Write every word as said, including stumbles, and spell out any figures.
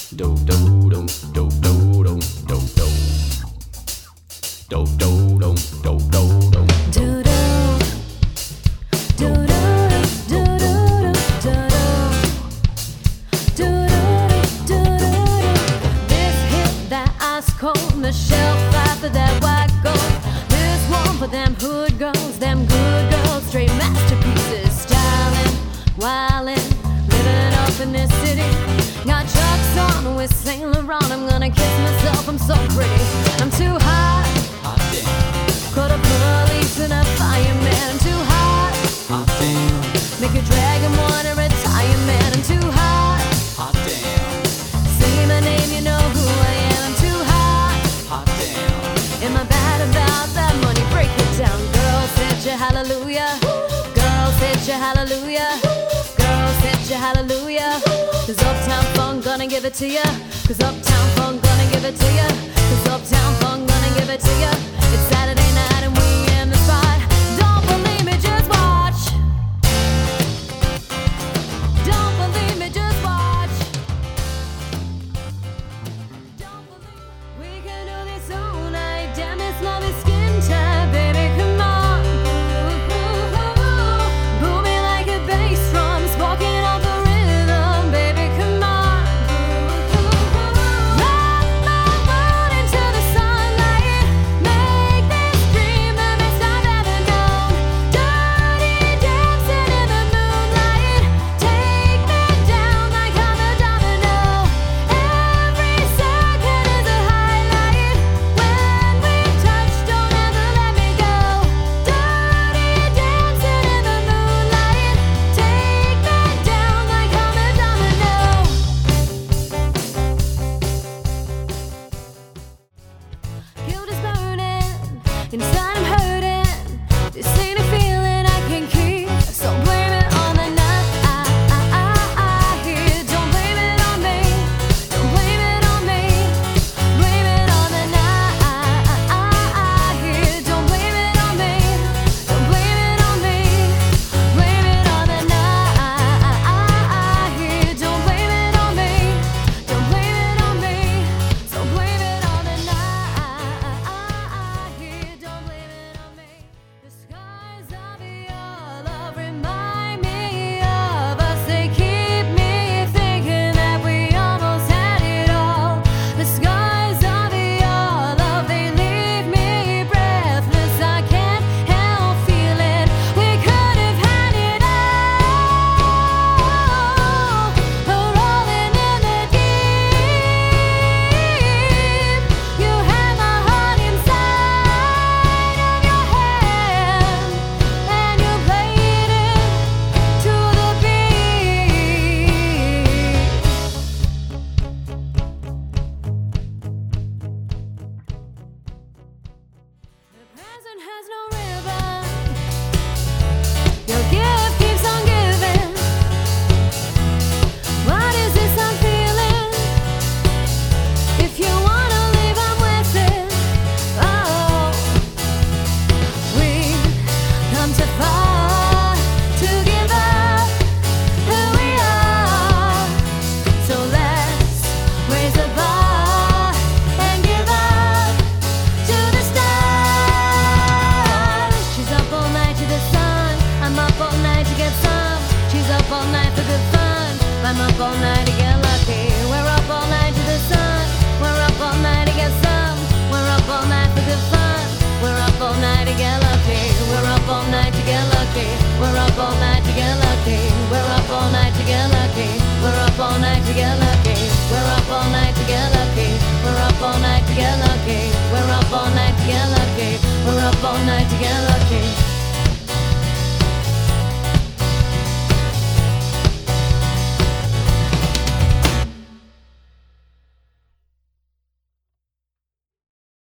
Do do do do do do do do. Do do do do do do. Do do. Do do do do do do do do do do. This hit that ice cold, Michelle Pfeiffer, that white gold. This one for them hood girls, them good girls, straight masterpieces, styling, wildin', living up in this city. Got Chucks on with Saint Laurent. I'm gonna kiss myself, I'm so pretty. I'm too hot. Hot damn. Caught a police and a fireman. I'm too hot. Hot damn. Make a dragon wanna retire, man. I'm too hot. Hot damn. Say my name, you know who I am. I'm too hot. Hot damn. Am I bad about that money? Break it down. Girls, hit your hallelujah. Girls, hit your hallelujah. Girls, hit your hallelujah. Cause Uptown Funk gonna give it to ya. Cause Uptown Funk gonna give it to ya. Cause Uptown Funk gonna give it to ya. It's Saturday night and we in the spot. Don't believe me, just watch. Don't believe me, just watch. Don't believe we can do this all night. Damn, this love is skin tight, baby, come on. Booming like a bass drum, sparking out the rhythm, baby, come on. Rock my world into the sunlight. Make this dream the best I've ever known. Dirty dancing in the moonlight. Take me down like I'm a domino. Every second is a highlight. When we touch, don't ever let me go. Dirty dancing in the moonlight. Take me down like I'm a domino. Guilt is burning, inside I'm hurting. This ain't a feeling I can keep, so blame it on the night. Don't blame it on me, don't blame it on me. Blame it on the night. Don't blame it on me, don't blame it on me. Blame it on the night. Don't blame it on me, don't blame it on me. So blame it on the night. Don't blame it on me. The skies of your love remind me of us. They keep me thinking that we almost had it all. The skies of your love, they leave me breathless. I can't help feeling we could have had it all. We're rolling in the deep. You had my heart inside of your hand, and you played it to the beat. The present has no ribbon. Your gift keeps on giving. What is this I'm feeling? If you wanna leave, I'm with it. Oh, we've come too far to give up who we are. So let's raise the bar and give up to the stars. She's up all night to the sun. I'm up all night to get some. She's up all night for good fun. I'm up all night to get lucky. We're up all night to the sun. We're up all night to get some. We're up all night for good fun. We're up all night to get lucky. We're up all night to get lucky. We're up all night to get lucky. We're up all night to get lucky. We're up all night to get lucky. We're up all